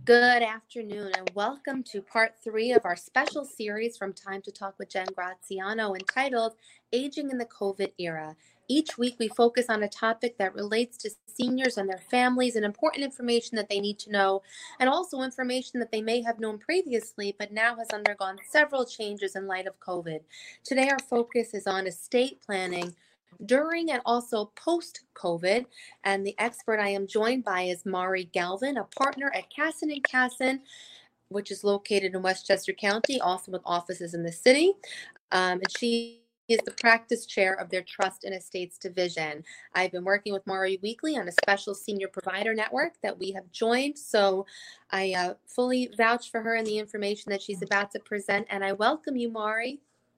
Good afternoon, and welcome to part 3 of our special series from Time to Talk with Jen Graziano entitled Aging in the COVID Era. Each week, we focus on a topic that relates to seniors and their families and important information that they need to know, and also information that they may have known previously but now has undergone several changes in light of COVID. Today, our focus is on estate planning during and also post COVID. And the expert I am joined by is Mari Galvin, a partner at Casson and Casson, which is located in Westchester County, also with offices in the city. And she is the practice chair of their Trust and Estates division. I've been working with Mari weekly on a special senior provider network that we have joined. So I fully vouch for her and the information that she's about to present. And I welcome you, Mari.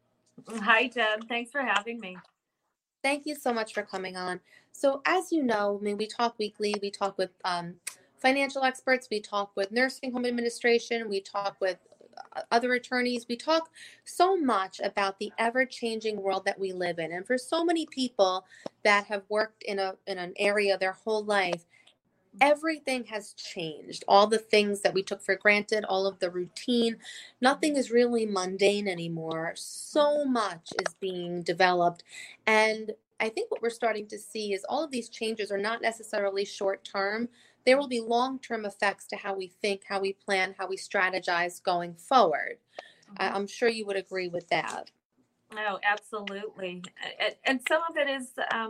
Hi, Jen. Thanks for having me. Thank you so much for coming on. So, as you know, we talk weekly. We talk with financial experts. We talk with nursing home administration. We talk with other attorneys. We talk so much about the ever-changing world that we live in. And for so many people that have worked in an area their whole life, everything has changed. All the things that we took for granted, all of the routine, nothing is really mundane anymore. So much is being developed. And I think what we're starting to see is all of these changes are not necessarily short term. There will be long term effects to how we think, how we plan, how we strategize going forward. I'm sure you would agree with that. Oh, absolutely. And some of it is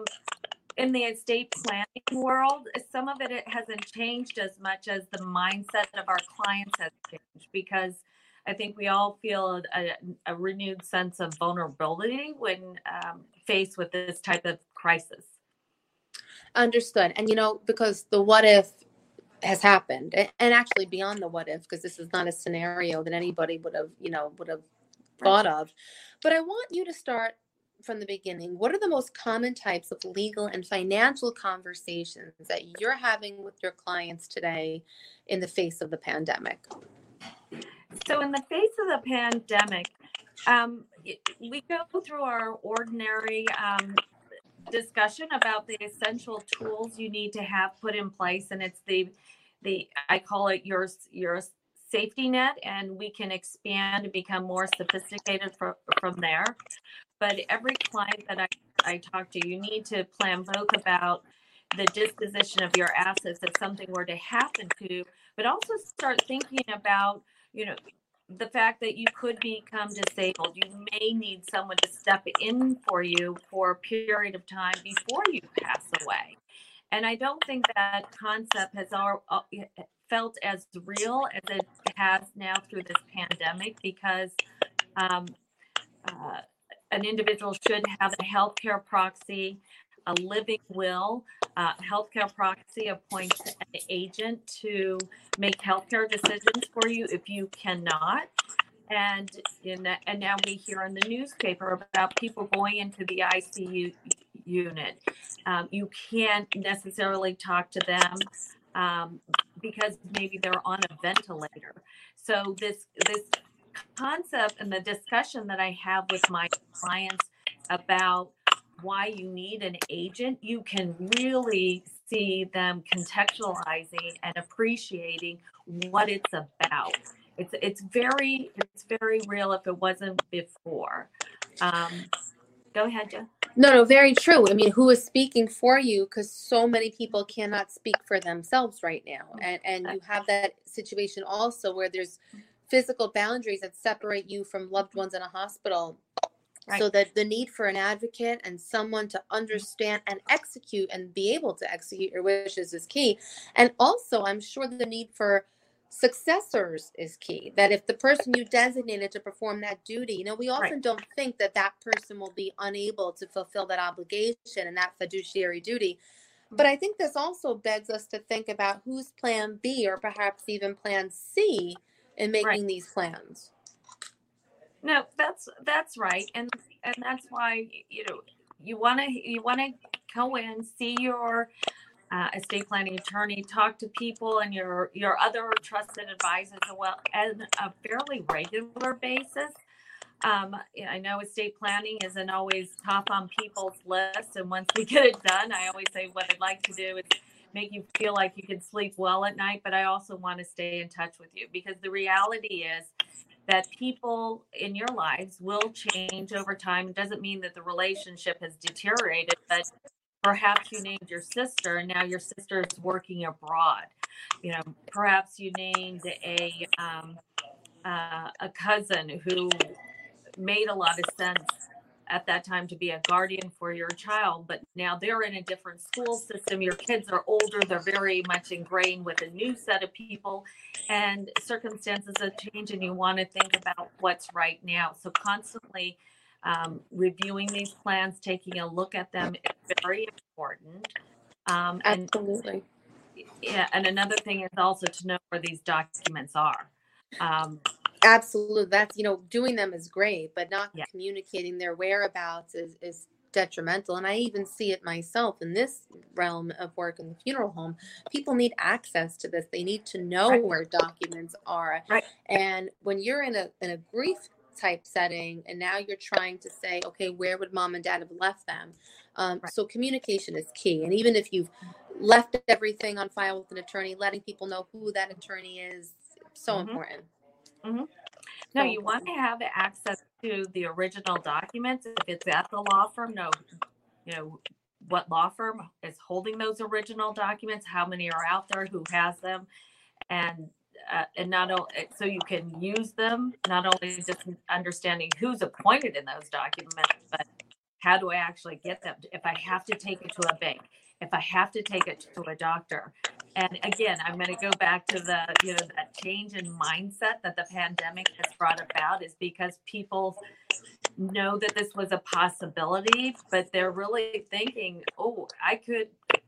in the estate planning world. Some of it hasn't changed as much as the mindset of our clients has changed, because I think we all feel a renewed sense of vulnerability when faced with this type of crisis. Understood. And, because the what if has happened, and actually beyond the what if, because this is not a scenario that anybody would have thought of. But I want you to start from the beginning. What are the most common types of legal and financial conversations that you're having with your clients today in the face of the pandemic? So in the face of the pandemic, we go through our ordinary discussion about the essential tools you need to have put in place, and it's the I call it your safety net, and we can expand and become more sophisticated from there. But every client that I talk to, you need to plan both about the disposition of your assets if something were to happen to, but also start thinking about, the fact that you could become disabled. You may need someone to step in for you for a period of time before you pass away. And I don't think that concept has felt as real as it has now through this pandemic, because an individual should have a healthcare proxy, a living will. Healthcare proxy appoints an agent to make healthcare decisions for you if you cannot. And now we hear in the newspaper about people going into the ICU unit. You can't necessarily talk to them because maybe they're on a ventilator. So this concept and the discussion that I have with my clients about why you need an agent, you can really see them contextualizing and appreciating what it's about. It's very real if it wasn't before. Go ahead, Jen. No, very true. I mean, who is speaking for you? Because so many people cannot speak for themselves right now. And you have that situation also where there's physical boundaries that separate you from loved ones in a hospital. Right. So that the need for an advocate and someone to understand and execute and be able to execute your wishes is key. And also, I'm sure the need for successors is key. That if the person you designated to perform that duty, we often don't think that person will be unable to fulfill that obligation and that fiduciary duty. But I think this also begs us to think about who's plan B or perhaps even plan C in making these plans. No, that's right, and that's why you want to go in, see your estate planning attorney, talk to people and your other trusted advisors as well on a fairly regular basis. I know estate planning isn't always top on people's list, and once we get it done, I always say what I'd like to do is make you feel like you can sleep well at night, but I also want to stay in touch with you, because the reality is that people in your lives will change over time. It doesn't mean that the relationship has deteriorated, but perhaps you named your sister and now your sister is working abroad. Perhaps you named a cousin who made a lot of sense at that time to be a guardian for your child, but now they're in a different school system. Your kids are older, they're very much ingrained with a new set of people, and circumstances have changed, and you want to think about what's right now. So constantly reviewing these plans, taking a look at them is very important. Absolutely. And another thing is also to know where these documents are. Absolutely. That's, doing them is great, but not Yeah. communicating their whereabouts is detrimental. And I even see it myself in this realm of work in the funeral home. People need access to this. They need to know Right. where documents are. Right. And when you're in a grief type setting, and now you're trying to say, okay, where would mom and dad have left them? Right. So communication is key. And even if you've left everything on file with an attorney, letting people know who that attorney is, so important. Mm-hmm. No, you want to have access to the original documents. If it's at the law firm, know what law firm is holding those original documents, how many are out there, who has them, and not only so you can use them, not only just understanding who's appointed in those documents, but how do I actually get them? If I have to take it to a bank, if I have to take it to a doctor. And again, I'm going to go back to that change in mindset that the pandemic has brought about, is because people know that this was a possibility, but they're really thinking, oh, I could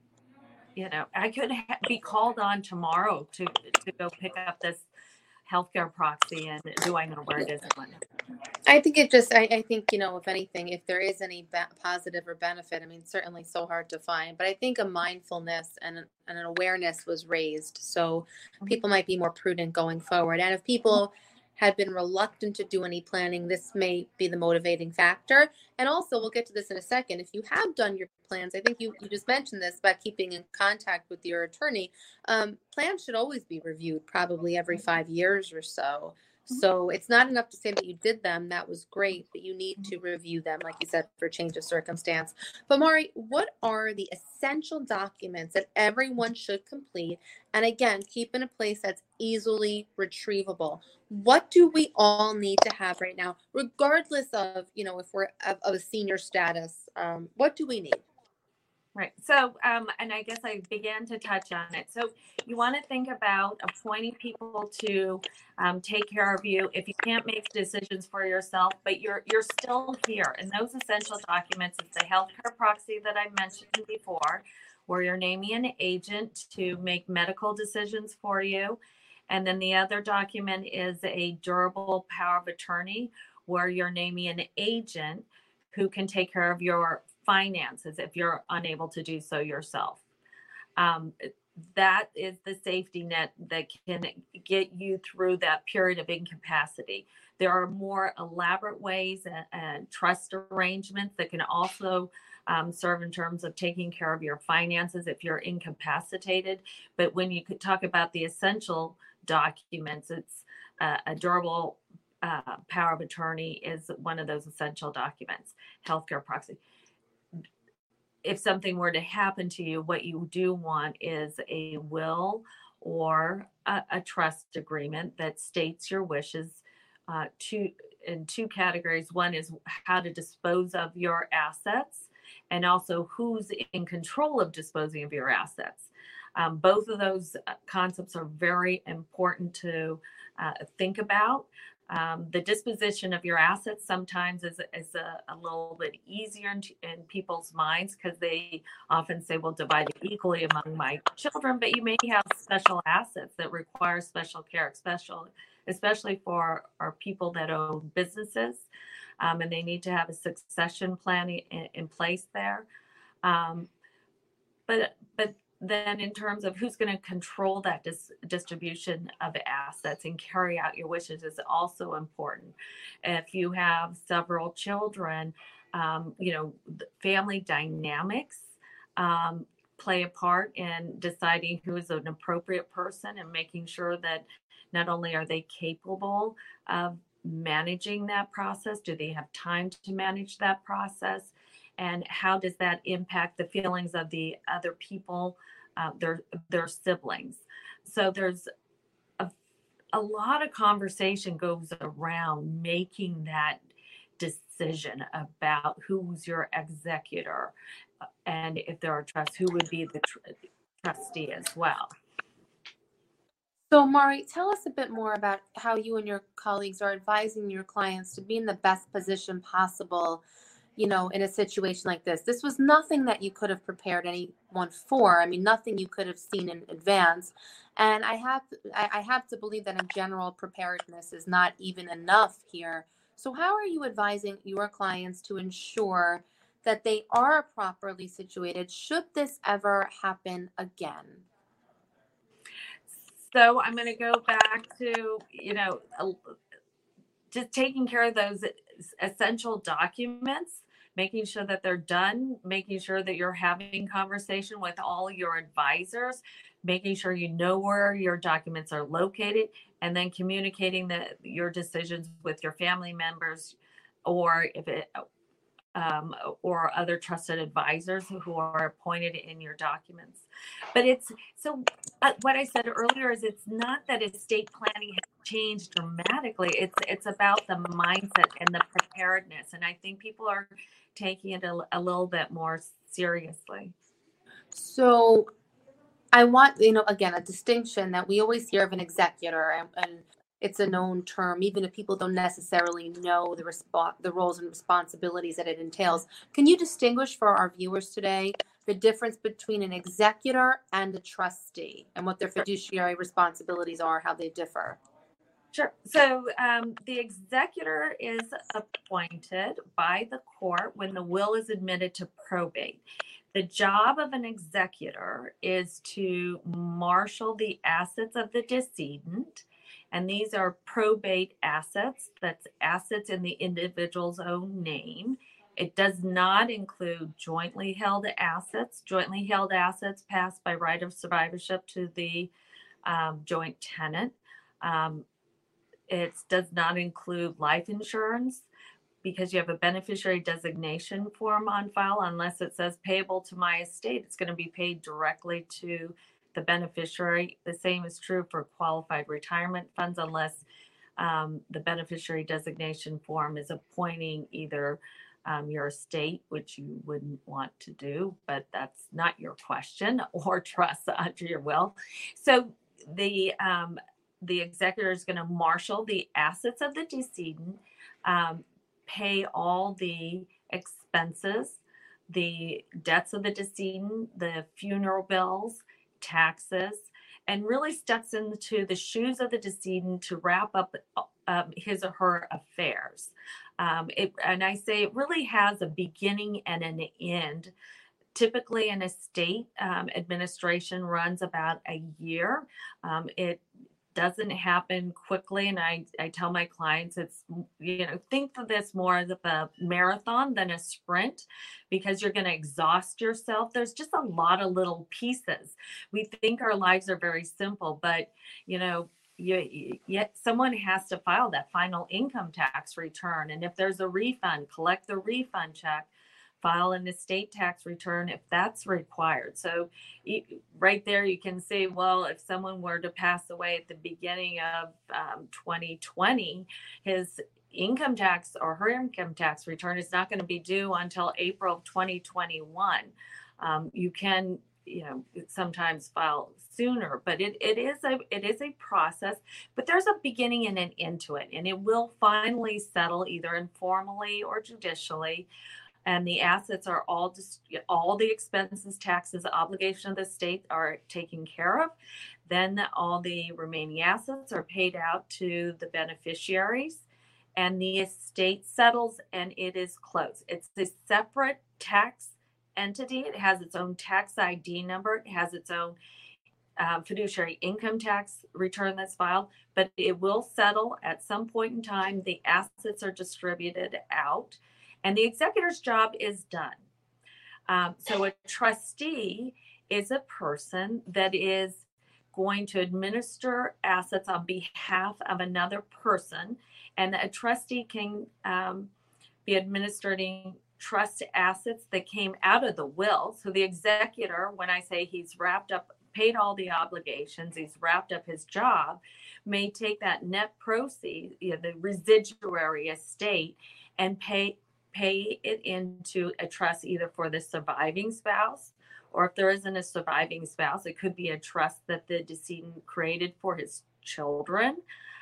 be called on tomorrow to go pick up this healthcare proxy, and do I know where it is? I think I think, if anything, if there is any positive or benefit, I mean, certainly so hard to find, but I think a mindfulness and an awareness was raised. So people might be more prudent going forward. And if people had been reluctant to do any planning, this may be the motivating factor. And also, we'll get to this in a second. If you have done your plans, I think you just mentioned this about keeping in contact with your attorney. Plans should always be reviewed, probably every 5 years or so. So it's not enough to say that you did them. That was great, but you need to review them, like you said, for change of circumstance. But Mari, what are the essential documents that everyone should complete? And again, keep in a place that's easily retrievable. What do we all need to have right now, regardless of, if we're of a senior status? What do we need? Right. So, and I guess I began to touch on it. So you want to think about appointing people to take care of you if you can't make decisions for yourself, but you're still here. And those essential documents is the healthcare proxy that I mentioned before, where you're naming an agent to make medical decisions for you. And then the other document is a durable power of attorney, where you're naming an agent who can take care of your finances if you're unable to do so yourself. That is the safety net that can get you through that period of incapacity. There are more elaborate ways and trust arrangements that can also serve in terms of taking care of your finances if you're incapacitated. But when you could talk about the essential documents, it's a durable power of attorney is one of those essential documents. Healthcare proxy. If something were to happen to you, what you do want is a will or a trust agreement that states your wishes in two categories. One is how to dispose of your assets, and also who's in control of disposing of your assets. Both of those concepts are very important to think about. The disposition of your assets sometimes is a little bit easier in people's minds, because they often say, well, divide it equally among my children, but you may have special assets that require special care, especially for our people that own businesses, and they need to have a succession plan in place there. But then in terms of who's going to control that distribution of assets and carry out your wishes is also important. If you have several children, family dynamics play a part in deciding who is an appropriate person and making sure that not only are they capable of managing that process, do they have time to manage that process, and how does that impact the feelings of the other people, their siblings. So there's a lot of conversation goes around making that decision about who's your executor, and if there are trusts, who would be the trustee as well. So, Mari, tell us a bit more about how you and your colleagues are advising your clients to be in the best position possible, in a situation like this. This was nothing that you could have prepared anyone for. I mean, nothing you could have seen in advance. And I have to believe that in general, preparedness is not even enough here. So how are you advising your clients to ensure that they are properly situated should this ever happen again? So I'm going to go back to, just taking care of those essential documents, making sure that they're done, making sure that you're having conversation with all your advisors, making sure you know where your documents are located, and then communicating your decisions with your family members, or or other trusted advisors who are appointed in your documents. But it's so what I said earlier is it's not that estate planning has changed dramatically. It's about the mindset and the preparedness. And I think people are taking it a little bit more seriously. So I want, again, a distinction that we always hear of an executor, and it's a known term, even if people don't necessarily know the roles and responsibilities that it entails. Can you distinguish for our viewers today the difference between an executor and a trustee, and what their fiduciary responsibilities are, how they differ? Sure. So the executor is appointed by the court when the will is admitted to probate. The job of an executor is to marshal the assets of the decedent, and these are probate assets. That's assets in the individual's own name. It does not include jointly held assets. Jointly held assets pass by right of survivorship to the joint tenant. It does not include life insurance because you have a beneficiary designation form on file. Unless it says payable to my estate, it's going to be paid directly to the beneficiary. The same is true for qualified retirement funds, unless the beneficiary designation form is appointing either your estate, which you wouldn't want to do, but that's not your question, or trust under your will. So the executor is going to marshal the assets of the decedent, pay all the expenses, the debts of the decedent, the funeral bills, taxes, and really steps into the shoes of the decedent to wrap up his or her affairs. And I say it really has a beginning and an end. Typically, an estate administration runs about a year. It doesn't happen quickly. And I tell my clients, it's, think of this more as a marathon than a sprint, because you're going to exhaust yourself. There's just a lot of little pieces. We think our lives are very simple, but, yet someone has to file that final income tax return. And if there's a refund, collect the refund check, file an estate tax return if that's required. So right there, you can see, well, if someone were to pass away at the beginning of 2020, his income tax or her income tax return is not going to be due until April of 2021. You can, sometimes file sooner, but it is a process, but there's a beginning and an end to it, and it will finally settle either informally or judicially. And the assets are all the expenses, taxes, obligation of the state are taken care of. Then all the remaining assets are paid out to the beneficiaries, and the estate settles and it is closed. It's a separate tax entity. It has its own tax ID number. It has its own fiduciary income tax return that's filed, but it will settle at some point in time. The assets are distributed out, and the executor's job is done. So a trustee is a person that is going to administer assets on behalf of another person, and a trustee can be administering trust assets that came out of the will. So the executor, when I say he's wrapped up, paid all the obligations, he's wrapped up his job, may take that net proceeds, the residuary estate, and pay it into a trust either for the surviving spouse, or if there isn't a surviving spouse, it could be a trust that the decedent created for his children,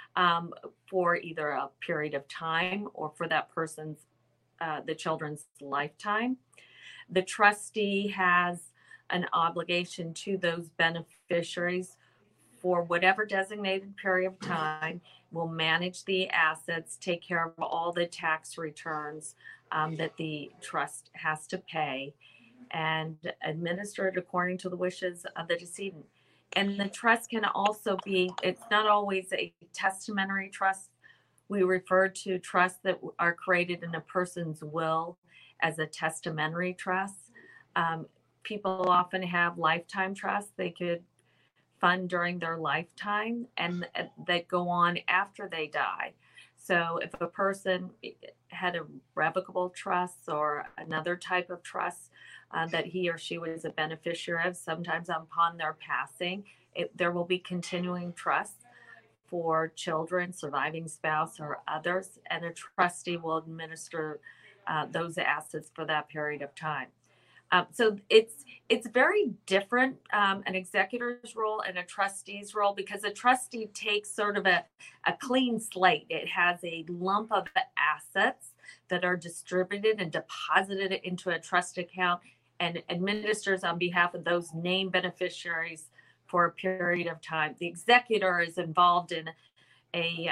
for either a period of time or for that person's, the children's lifetime. The trustee has an obligation to those beneficiaries for whatever designated period of time, will manage the assets, take care of all the tax returns that the trust has to pay, and administer it according to the wishes of the decedent. And the trust can also be, it's not always a testamentary trust. We refer to trusts that are created in a person's will as a testamentary trust. People often have lifetime trusts they could fund during their lifetime and that go on after they die. So if a person had a revocable trust or another type of trust that he or she was a beneficiary of, sometimes upon their passing, there will be continuing trusts for children, surviving spouse, or others, and a trustee will administer those assets for that period of time. So it's very different, an executor's role and a trustee's role, because a trustee takes sort of a clean slate. It has a lump of assets that are distributed and deposited into a trust account and administers on behalf of those named beneficiaries for a period of time. The executor is involved in a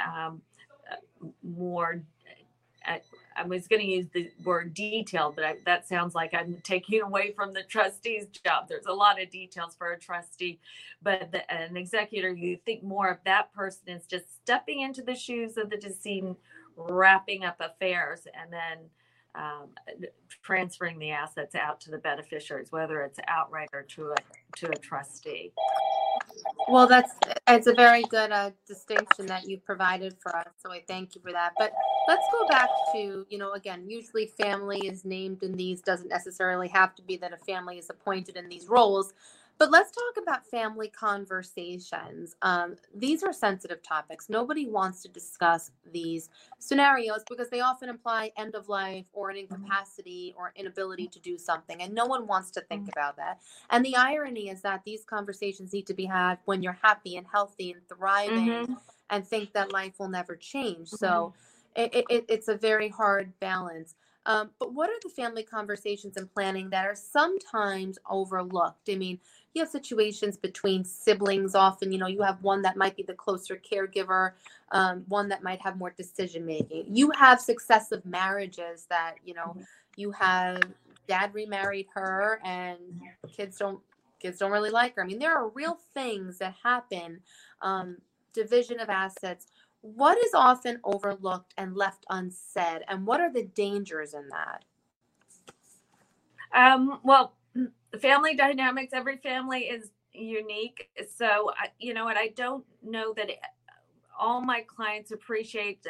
more, I was going to use the word detailed, but that sounds like I'm taking away from the trustee's job. There's a lot of details for a trustee, but an executor, you think more of that person is just stepping into the shoes of the decedent, wrapping up affairs, and then transferring the assets out to the beneficiaries, whether it's outright or to a trustee. Well, it's a very good distinction that you provided for us, so I thank you for that. But let's go back to, again, usually family is named in these, doesn't necessarily have to be that a family is appointed in these roles. But let's talk about family conversations. These are sensitive topics. Nobody wants to discuss these scenarios because they often imply end of life or an incapacity or inability to do something. And no one wants to think about that. And the irony is that these conversations need to be had when you're happy and healthy and thriving and think that life will never change. So it's a very hard balance. But what are the family conversations and planning that are sometimes overlooked? I mean, you have situations between siblings. Often, you have one that might be the closer caregiver, one that might have more decision making. You have successive marriages that, you have dad remarried her and kids don't really like her. I mean, there are real things that happen, division of assets. What is often overlooked and left unsaid, and what are the dangers in that? Well, family dynamics, every family is unique. So, and I don't know that all my clients appreciate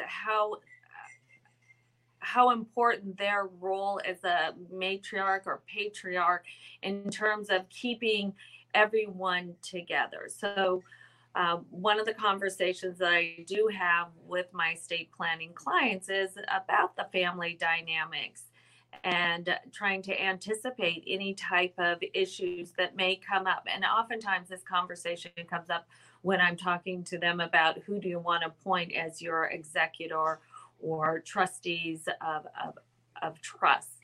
how important their role as a matriarch or patriarch in terms of keeping everyone together. So, one of the conversations that I do have with my estate planning clients is about the family dynamics and trying to anticipate any type of issues that may come up. And oftentimes this conversation comes up when I'm talking to them about who do you want to appoint as your executor or trustees of trusts.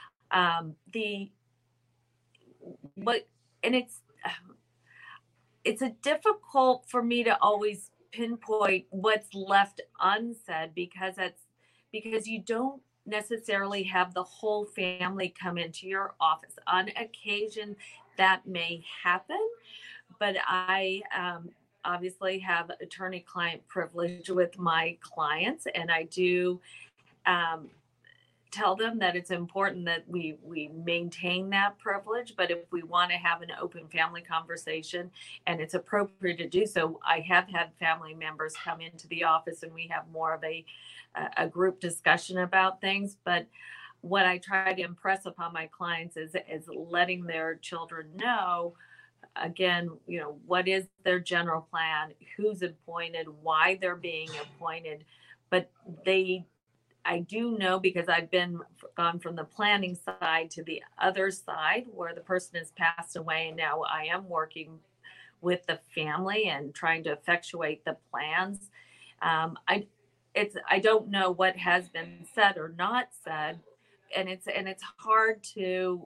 It's a difficult for me to always pinpoint what's left unsaid because you don't necessarily have the whole family come into your office. On occasion, that may happen, but I obviously have attorney-client privilege with my clients, and I do tell them that it's important that we maintain that privilege. But if we want to have an open family conversation and it's appropriate to do so, I have had family members come into the office and we have more of a group discussion about things. But what I try to impress upon my clients is letting their children know, again, what is their general plan, who's appointed, why they're being appointed. But I do know, because I've gone from the planning side to the other side where the person has passed away, and now I am working with the family and trying to effectuate the plans. I don't know what has been said or not said, and it's hard to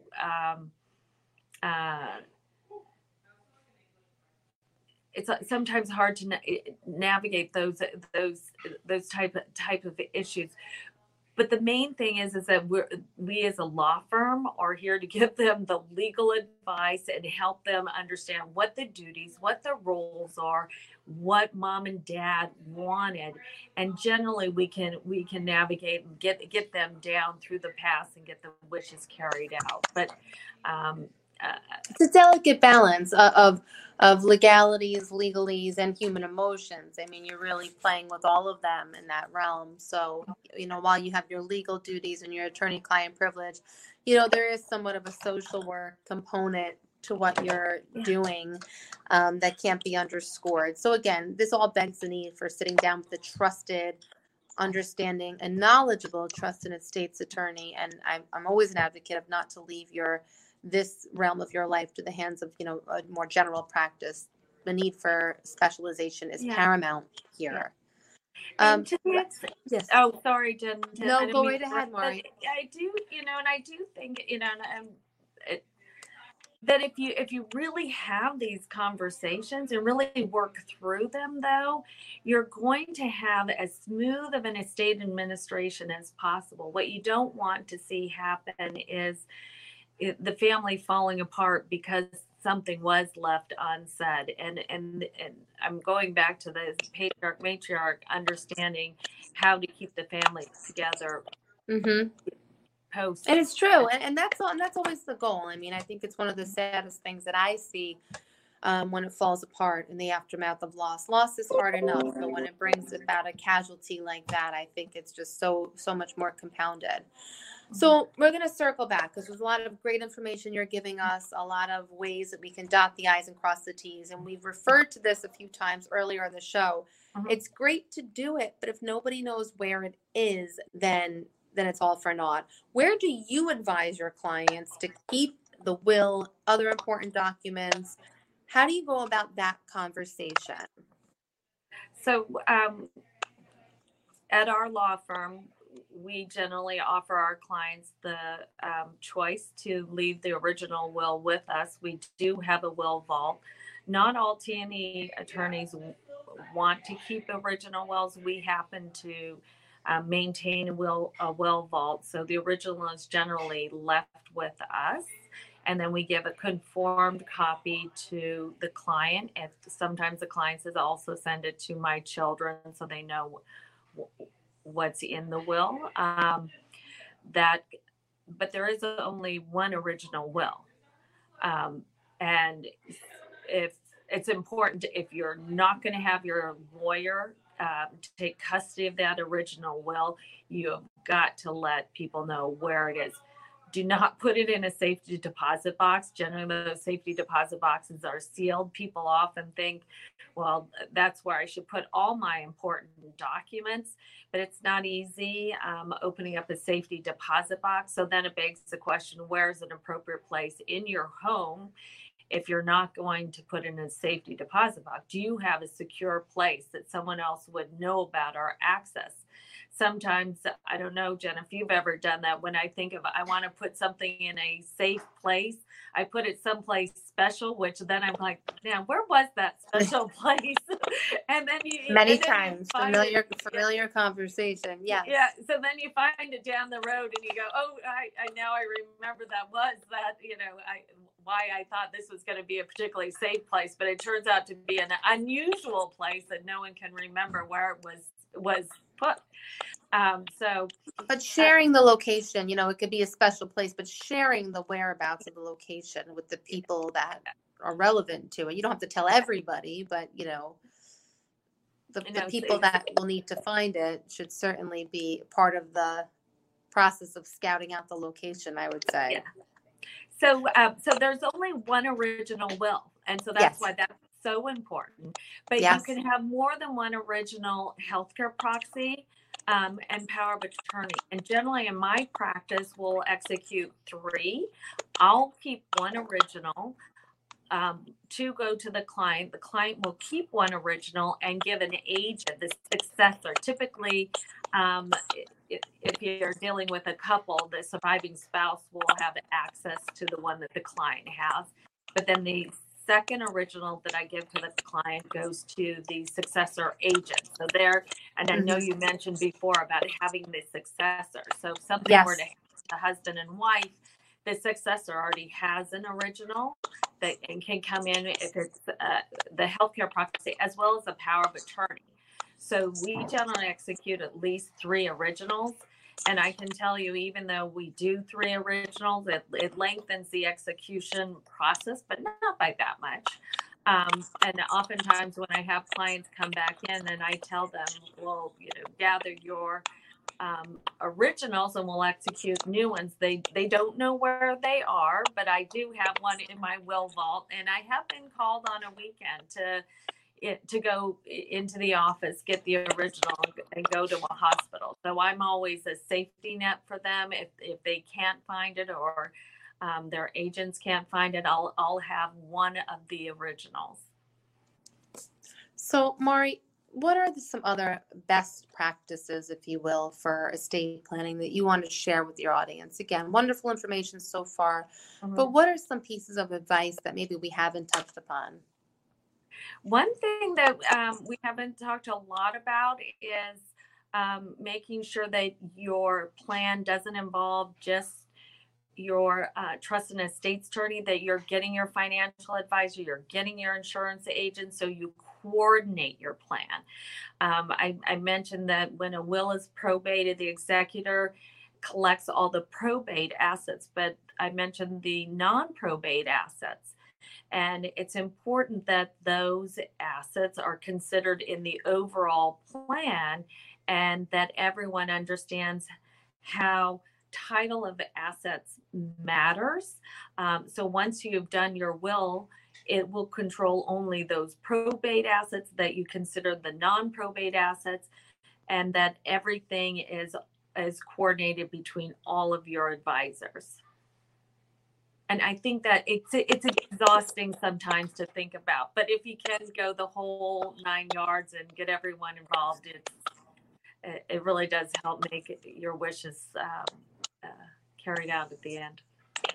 it's sometimes hard to navigate those type of issues. But the main thing is that we as a law firm are here to give them the legal advice and help them understand what the duties, what the roles are, what mom and dad wanted, and generally we can navigate and get them down through the path and get the wishes carried out. But it's a delicate balance of legalities, legalese, and human emotions. I mean, you're really playing with all of them in that realm. So, while you have your legal duties and your attorney-client privilege, there is somewhat of a social work component to what you're doing that can't be underscored. So again, this all begs the need for sitting down with a trusted, understanding, and knowledgeable trusted estates attorney. And I'm always an advocate of not to leave this realm of your life to the hands of, a more general practice. The need for specialization is paramount here. Yes. Oh, sorry, Jen. No, go right ahead, Maury. I do, and I do think, that if you really have these conversations and really work through them, though, you're going to have as smooth of an estate administration as possible. What you don't want to see happen is the family falling apart because something was left unsaid. And I'm going back to the patriarch matriarch, understanding how to keep the family together. Mm-hmm. Post. And it's true, and that's all, and that's always the goal. I mean, I think it's one of the saddest things that I see when it falls apart in the aftermath of loss. Loss is hard enough, but when it brings about a casualty like that, I think it's just so much more compounded. So we're going to circle back because there's a lot of great information you're giving us, a lot of ways that we can dot the I's and cross the T's. And we've referred to this a few times earlier in the show. Mm-hmm. It's great to do it, but if nobody knows where it is, then it's all for naught. Where do you advise your clients to keep the will, other important documents? How do you go about that conversation? So at our law firm, we generally offer our clients the choice to leave the original will with us. We do have a will vault. Not all T&E attorneys want to keep original wills. We happen to maintain a will vault. So the original is generally left with us. And then we give a conformed copy to the client. If sometimes the client says also send it to my children so they know what's in the will. But there is only one original will. And if it's important, if you're not going to have your lawyer to take custody of that original will, you have got to let people know where it is. Do not put it in a safety deposit box. Generally, those safety deposit boxes are sealed. People often think, well, that's where I should put all my important documents, but it's not easy opening up a safety deposit box. So then it begs the question, where's an appropriate place in your home? If you're not going to put in a safety deposit box, do you have a secure place that someone else would know about or access? Sometimes, I don't know, Jen, if you've ever done that, when I think of, I want to put something in a safe place, I put it someplace special, which then I'm like, man, where was that special place? And then many times, familiar conversation. Yeah. Yeah. So then you find it down the road and you go, oh, I remember that was that, why I thought this was going to be a particularly safe place, but it turns out to be an unusual place that no one can remember where it was put. But sharing the location, it could be a special place, but sharing the whereabouts of the location with the people that are relevant to it. You don't have to tell everybody, but the people that will need to find it should certainly be part of the process of scouting out the location, I would say. Yeah. So there's only one original will, and so that's why that's so important. But you can have more than one original healthcare proxy and power of attorney. And generally in my practice, we'll execute 3. I'll keep one original. 2 go to the client. The client will keep one original and give an agent, the successor. Typically, if you're dealing with a couple, the surviving spouse will have access to the one that the client has. But then the second original that I give to the client goes to the successor agent. So and I know you mentioned before about having the successor. So if something were to happen to husband and wife, the successor already has an original and can come in if it's the healthcare proxy as well as a power of attorney. So we generally execute at least 3 originals. And I can tell you, even though we do 3 originals, it lengthens the execution process, but not by that much. And oftentimes when I have clients come back in and I tell them, well, gather your originals and we'll execute new ones. They don't know where they are, but I do have one in my will vault, and I have been called on a weekend to go into the office, get the original, and go to a hospital. So I'm always a safety net for them. If they can't find it or their agents can't find it, I'll have one of the originals. So Mari, what are some other best practices, if you will, for estate planning that you want to share with your audience? Again, wonderful information so far, but what are some pieces of advice that maybe we haven't touched upon? One thing that we haven't talked a lot about is making sure that your plan doesn't involve just your trust and estates attorney, that you're getting your financial advisor, you're getting your insurance agent, so you coordinate your plan. I mentioned that when a will is probated, the executor collects all the probate assets, but I mentioned the non-probate assets. And it's important that those assets are considered in the overall plan and that everyone understands how title of assets matters. So once you've done your will, it will control only those probate assets, that you consider the non-probate assets, and that everything is coordinated between all of your advisors. And I think that it's exhausting sometimes to think about, but if you can go the whole 9 yards and get everyone involved, it really does help make your wishes carried out at the end.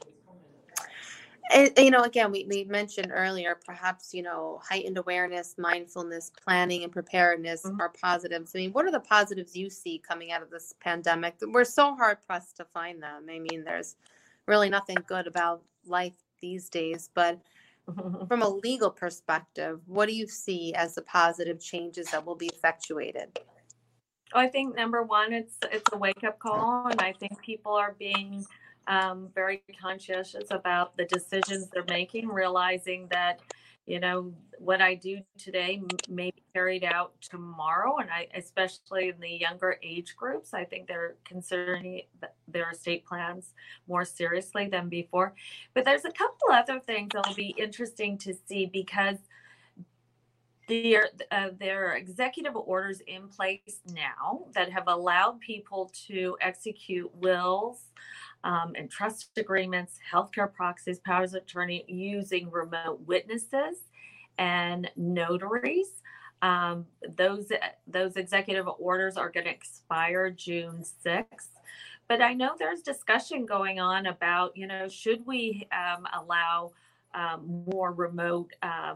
And, again, we mentioned earlier, perhaps, heightened awareness, mindfulness, planning, and preparedness are positives. I mean, what are the positives you see coming out of this pandemic? We're so hard pressed to find them. I mean, there's really nothing good about life these days, but from a legal perspective, what do you see as the positive changes that will be effectuated? I think number one, it's a wake-up call, and I think people are being very conscientious about the decisions they're making, realizing that what I do today may be carried out tomorrow, and especially in the younger age groups, I think they're considering their estate plans more seriously than before. But there's a couple other things that will be interesting to see, because there are executive orders in place now that have allowed people to execute wills and trust agreements, healthcare proxies, powers of attorney using remote witnesses and notaries. Those executive orders are going to expire June 6th. But I know there's discussion going on about, should we allow more remote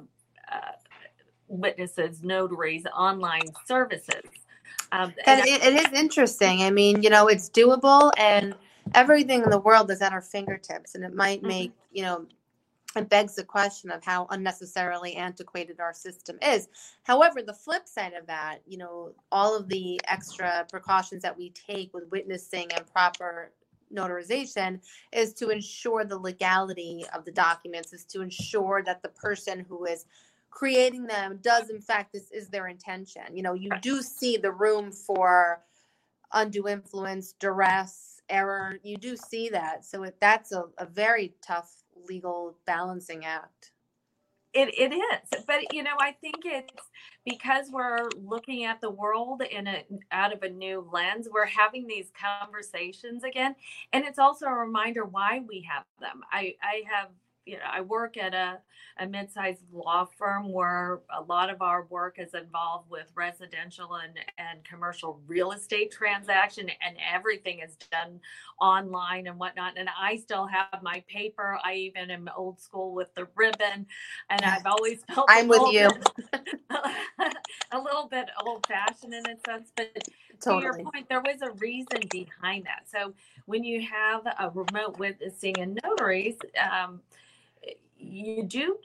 witnesses, notaries, online services? It is interesting. I mean, it's doable, and everything in the world is at our fingertips, and it might make, it begs the question of how unnecessarily antiquated our system is. However, the flip side of that, all of the extra precautions that we take with witnessing and proper notarization is to ensure the legality of the documents, is to ensure that the person who is creating them does, in fact, this is their intention. You do see the room for undue influence, duress, error. You do see that. So that's a very tough legal balancing act. It is, but I think it's because we're looking at the world out of a new lens. We're having these conversations again, and it's also a reminder why we have them. I have, I work at a mid-sized law firm where a lot of our work is involved with residential and commercial real estate transaction, and everything is done online and whatnot. And I still have my paper. I even am old school with the ribbon, and I've always felt I'm with you. A little bit old-fashioned in a sense, but totally. To your point, there was a reason behind that. So when you have a remote witnessing and notaries, you do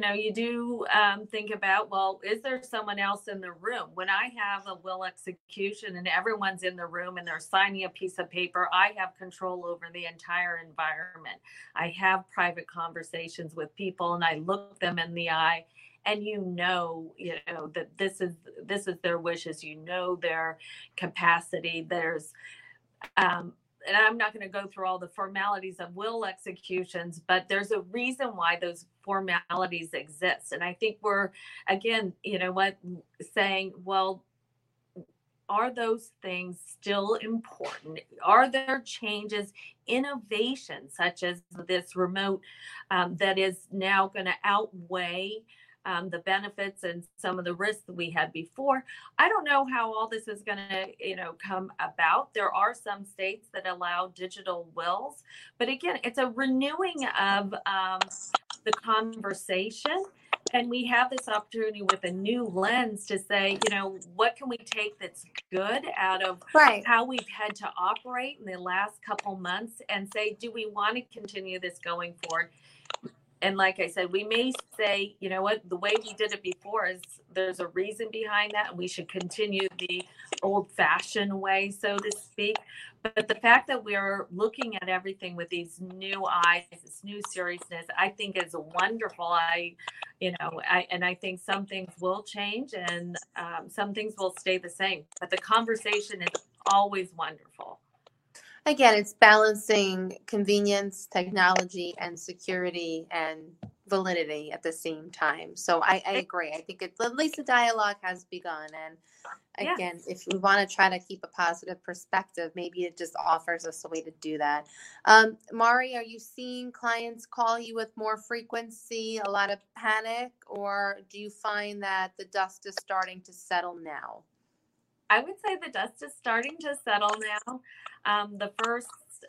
think about, well, is there someone else in the room? When I have a will execution and everyone's in the room and they're signing a piece of paper, I have control over the entire environment. I have private conversations with people and I look them in the eye, and that this is their wishes, their capacity. There's and I'm not going to go through all the formalities of will executions, but there's a reason why those formalities exist. And I think we're, again, saying, well, are those things still important? Are there changes, innovations, such as this remote that is now going to outweigh the benefits and some of the risks that we had before? I don't know how all this is going to, come about. There are some states that allow digital wills, but again, it's a renewing of the conversation. And we have this opportunity with a new lens to say, what can we take that's good out of how we've had to operate in the last couple months, and say, do we want to continue this going forward? And like I said, we may say, the way we did it before is there's a reason behind that, and we should continue the old-fashioned way, so to speak. But the fact that we're looking at everything with these new eyes, this new seriousness, I think is wonderful. I think some things will change and some things will stay the same. But the conversation is always wonderful. Again, it's balancing convenience, technology, and security and validity at the same time. So I agree. I think at least the dialogue has begun. And again, if we want to try to keep a positive perspective, maybe it just offers us a way to do that. Mari, are you seeing clients call you with more frequency, a lot of panic, or do you find that the dust is starting to settle now? I would say the dust is starting to settle now. The first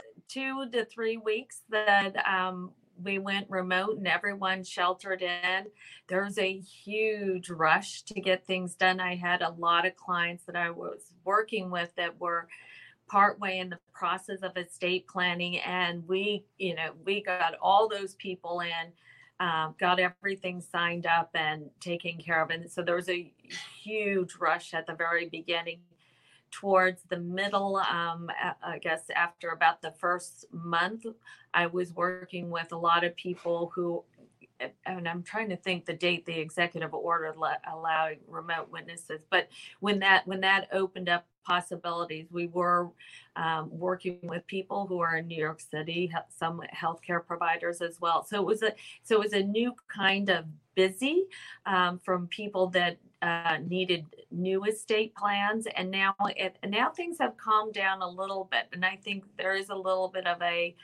2 to 3 weeks that we went remote and everyone sheltered in, there's a huge rush to get things done. I had a lot of clients that I was working with that were partway in the process of estate planning, and we got all those people in. Got everything signed up and taken care of. And so there was a huge rush at the very beginning. Towards the middle, I guess after about the first month, I was working with a lot of people who, and I'm trying to think the date the executive order allowing remote witnesses, but when that opened up possibilities, we were working with people who are in New York City, some healthcare providers as well. So it was a new kind of busy from people that needed new estate plans, and now things have calmed down a little bit, and I think there is a little bit of a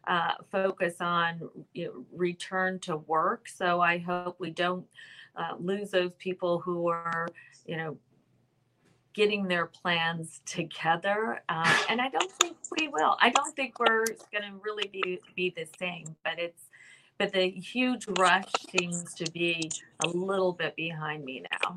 focus on return to work. So I hope we don't lose those people who are getting their plans together, and I don't think we will. I don't think we're going to really be the same, but the huge rush seems to be a little bit behind me now.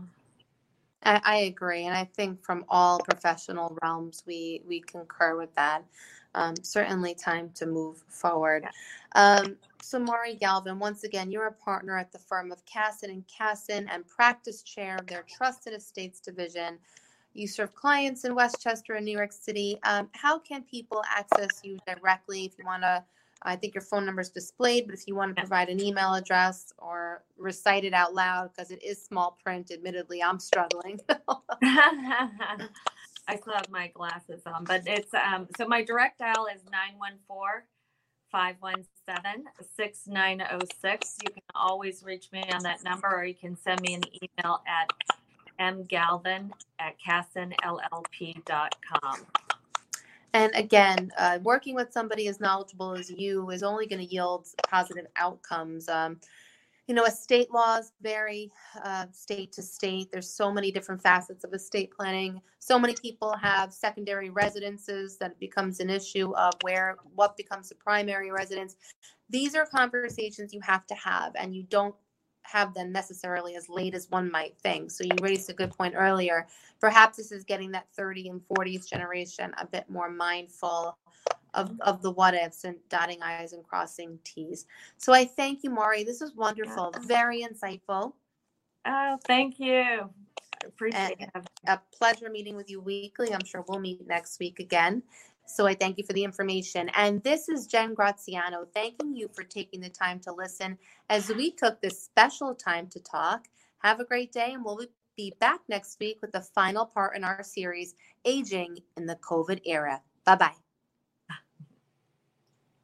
I agree. And I think from all professional realms, we concur with that. Certainly time to move forward. So Mari Galvin, once again, you're a partner at the firm of Casson & Casson and practice chair of their Trusted Estates division. You serve clients in Westchester and New York City. How can people access you directly if you want to? I think your phone number is displayed, but if you want to provide an email address or recite it out loud, because it is small print, admittedly, I'm struggling. I still have my glasses on, but it's so my direct dial is 914-517-6906. You can always reach me on that number, or you can send me an email at mgalvin@cassonllp.com. And again, working with somebody as knowledgeable as you is only going to yield positive outcomes. Estate laws vary state to state. There's so many different facets of estate planning. So many people have secondary residences that it becomes an issue of what becomes the primary residence. These are conversations you have to have, and you don't have them necessarily as late as one might think. So you raised a good point earlier. Perhaps this is getting that 30 and 40th generation a bit more mindful of the what ifs and dotting I's and crossing T's. So I thank you, Mari. This was wonderful, very insightful. Oh, thank you. I appreciate it. A pleasure meeting with you weekly. I'm sure we'll meet next week again. So I thank you for the information. And this is Jen Graziano thanking you for taking the time to listen as we took this special time to talk. Have a great day, and we'll be back next week with the final part in our series, Aging in the COVID Era. Bye-bye.